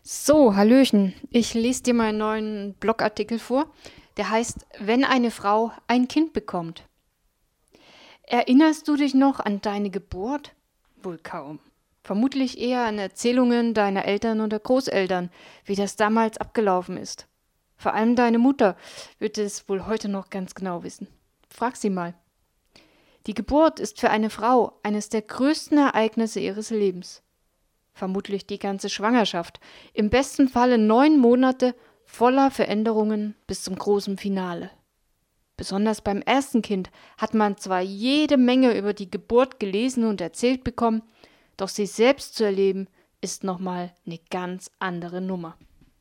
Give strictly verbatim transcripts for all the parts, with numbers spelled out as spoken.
So, Hallöchen. Ich lese dir meinen neuen Blogartikel vor. Der heißt „Wenn eine Frau ein Kind bekommt“. Erinnerst du dich noch an deine Geburt? Wohl kaum. Vermutlich eher an Erzählungen deiner Eltern oder Großeltern, wie das damals abgelaufen ist. Vor allem deine Mutter wird es wohl heute noch ganz genau wissen. Frag sie mal. Die Geburt ist für eine Frau eines der größten Ereignisse ihres Lebens. Vermutlich die ganze Schwangerschaft, im besten Falle neun Monate voller Veränderungen bis zum großen Finale. Besonders beim ersten Kind hat man zwar jede Menge über die Geburt gelesen und erzählt bekommen, doch sie selbst zu erleben, ist nochmal eine ganz andere Nummer.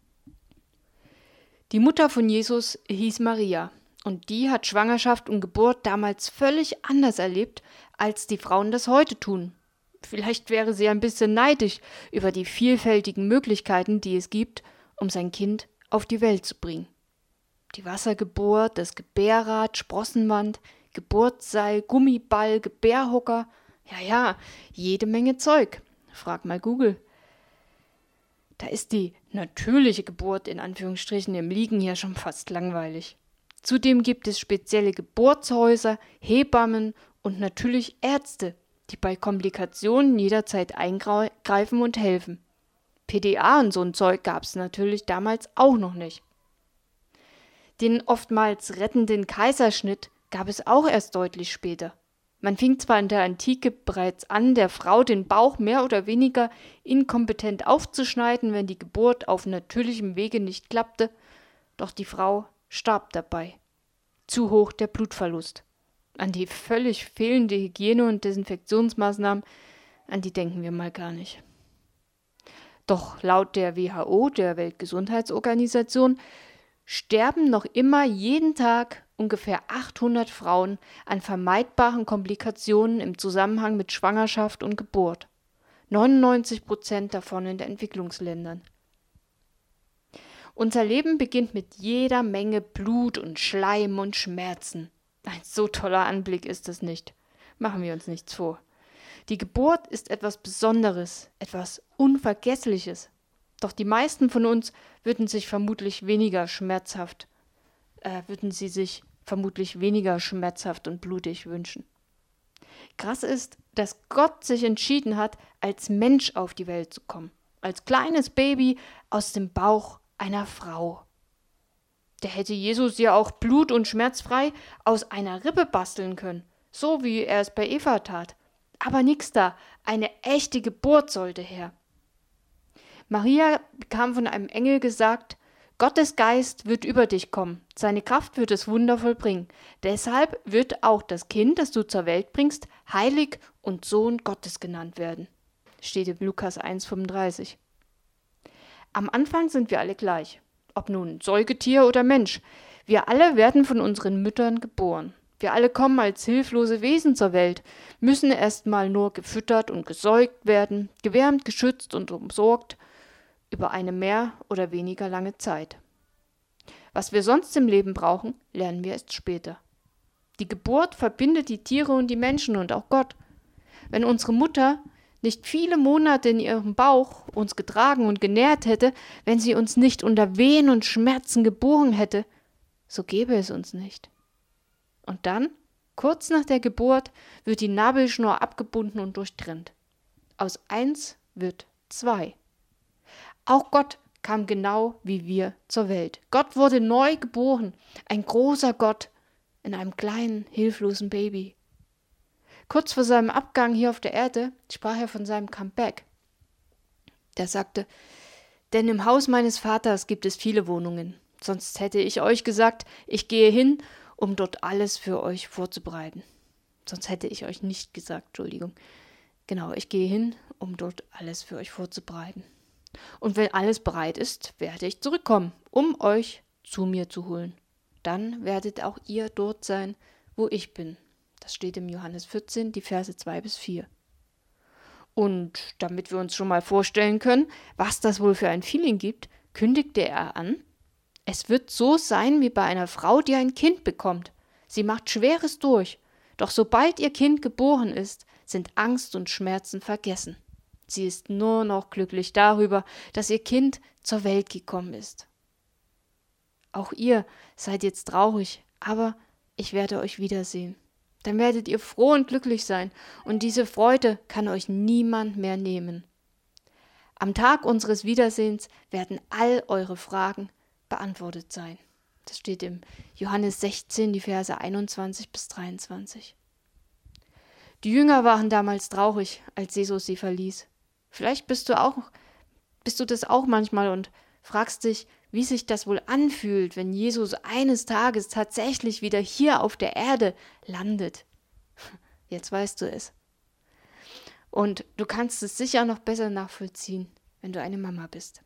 Die Mutter von Jesus hieß Maria und die hat Schwangerschaft und Geburt damals völlig anders erlebt, als die Frauen das heute tun. Vielleicht wäre sie ein bisschen neidisch über die vielfältigen Möglichkeiten, die es gibt, um sein Kind auf die Welt zu bringen. Die Wassergeburt, das Gebärrad, Sprossenwand, Geburtsseil, Gummiball, Gebärhocker, ja, ja, jede Menge Zeug. Frag mal Google. Da ist die natürliche Geburt in Anführungsstrichen im Liegen ja schon fast langweilig. Zudem gibt es spezielle Geburtshäuser, Hebammen und natürlich Ärzte, die bei Komplikationen jederzeit eingreifen und helfen. P D A und so ein Zeug gab es natürlich damals auch noch nicht. Den oftmals rettenden Kaiserschnitt gab es auch erst deutlich später. Man fing zwar in der Antike bereits an, der Frau den Bauch mehr oder weniger inkompetent aufzuschneiden, wenn die Geburt auf natürlichem Wege nicht klappte, doch die Frau starb dabei. Zu hoch der Blutverlust. An die völlig fehlende Hygiene- und Desinfektionsmaßnahmen, an die denken wir mal gar nicht. Doch laut der W H O, der Weltgesundheitsorganisation, sterben noch immer jeden Tag ungefähr achthundert Frauen an vermeidbaren Komplikationen im Zusammenhang mit Schwangerschaft und Geburt. neunundneunzig Prozent davon in den Entwicklungsländern. Unser Leben beginnt mit jeder Menge Blut und Schleim und Schmerzen. Ein so toller Anblick ist es nicht. Machen wir uns nichts vor. Die Geburt ist etwas Besonderes, etwas Unvergessliches. Doch die meisten von uns würden sich vermutlich weniger schmerzhaft, äh, würden sie sich vermutlich weniger schmerzhaft und blutig wünschen. Krass ist, dass Gott sich entschieden hat, als Mensch auf die Welt zu kommen. Als kleines Baby aus dem Bauch einer Frau. Der hätte Jesus ja auch blut- und schmerzfrei aus einer Rippe basteln können, so wie er es bei Eva tat. Aber nix da, eine echte Geburt sollte her. Maria bekam von einem Engel gesagt, Gottes Geist wird über dich kommen, seine Kraft wird es Wunder vollbringen. Deshalb wird auch das Kind, das du zur Welt bringst, heilig und Sohn Gottes genannt werden. Steht in Lukas eins fünfunddreißig. Am Anfang sind wir alle gleich. Ob nun Säugetier oder Mensch, wir alle werden von unseren Müttern geboren. Wir alle kommen als hilflose Wesen zur Welt, müssen erst mal nur gefüttert und gesäugt werden, gewärmt, geschützt und umsorgt, über eine mehr oder weniger lange Zeit. Was wir sonst im Leben brauchen, lernen wir erst später. Die Geburt verbindet die Tiere und die Menschen und auch Gott. Wenn unsere Mutter nicht viele Monate in ihrem Bauch uns getragen und genährt hätte, wenn sie uns nicht unter Wehen und Schmerzen geboren hätte, so gäbe es uns nicht. Und dann, kurz nach der Geburt, wird die Nabelschnur abgebunden und durchtrennt. Aus eins wird zwei. Auch Gott kam genau wie wir zur Welt. Gott wurde neu geboren, ein großer Gott in einem kleinen, hilflosen Baby. Kurz vor seinem Abgang hier auf der Erde sprach er von seinem Comeback. Der sagte, denn im Haus meines Vaters gibt es viele Wohnungen. Sonst hätte ich euch gesagt, ich gehe hin, um dort alles für euch vorzubereiten. Sonst hätte ich euch nicht gesagt, Entschuldigung. Genau, ich gehe hin, um dort alles für euch vorzubereiten. Und wenn alles bereit ist, werde ich zurückkommen, um euch zu mir zu holen. Dann werdet auch ihr dort sein, wo ich bin. Das steht im Johannes vierzehn, die Verse zwei bis vier. Und damit wir uns schon mal vorstellen können, was das wohl für ein Feeling gibt, kündigte er an, es wird so sein wie bei einer Frau, die ein Kind bekommt. Sie macht Schweres durch, doch sobald ihr Kind geboren ist, sind Angst und Schmerzen vergessen. Sie ist nur noch glücklich darüber, dass ihr Kind zur Welt gekommen ist. Auch ihr seid jetzt traurig, aber ich werde euch wiedersehen. Dann werdet ihr froh und glücklich sein, und diese Freude kann euch niemand mehr nehmen. Am Tag unseres Wiedersehens werden all eure Fragen beantwortet sein. Das steht im Johannes sechzehn, die Verse einundzwanzig bis dreiundzwanzig. Die Jünger waren damals traurig, als Jesus sie verließ. Vielleicht bist du auch, bist du das auch manchmal und fragst dich, wie sich das wohl anfühlt, wenn Jesus eines Tages tatsächlich wieder hier auf der Erde landet. Jetzt weißt du es. Und du kannst es sicher noch besser nachvollziehen, wenn du eine Mama bist.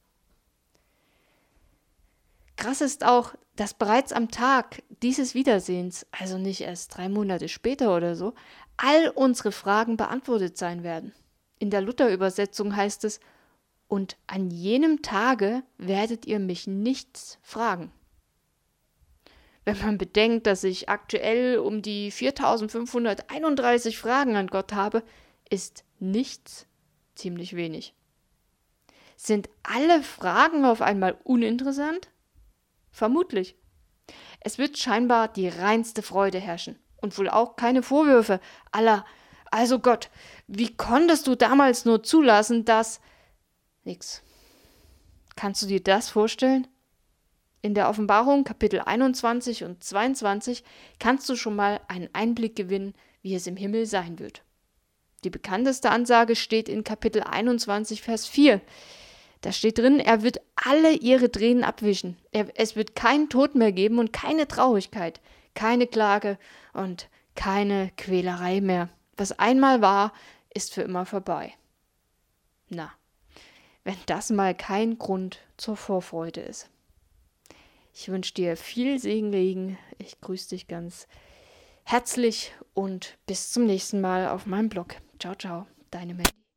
Krass ist auch, dass bereits am Tag dieses Wiedersehens, also nicht erst drei Monate später oder so, all unsere Fragen beantwortet sein werden. In der Luther-Übersetzung heißt es, und an jenem Tage werdet ihr mich nichts fragen. Wenn man bedenkt, dass ich aktuell um die viertausendfünfhunderteinunddreißig Fragen an Gott habe, ist nichts ziemlich wenig. Sind alle Fragen auf einmal uninteressant? Vermutlich. Es wird scheinbar die reinste Freude herrschen und wohl auch keine Vorwürfe aller. Also Gott, wie konntest du damals nur zulassen, dass... Nix. Kannst du dir das vorstellen? In der Offenbarung Kapitel einundzwanzig und zweiundzwanzig kannst du schon mal einen Einblick gewinnen, wie es im Himmel sein wird. Die bekannteste Ansage steht in Kapitel einundzwanzig, Vers vier. Da steht drin, er wird alle ihre Tränen abwischen. Er, es wird keinen Tod mehr geben und keine Traurigkeit, keine Klage und keine Quälerei mehr. Was einmal war, ist für immer vorbei. Na, wenn das mal kein Grund zur Vorfreude ist. Ich wünsche dir viel Segen. Ich grüße dich ganz herzlich und bis zum nächsten Mal auf meinem Blog. Ciao, ciao, deine Melli.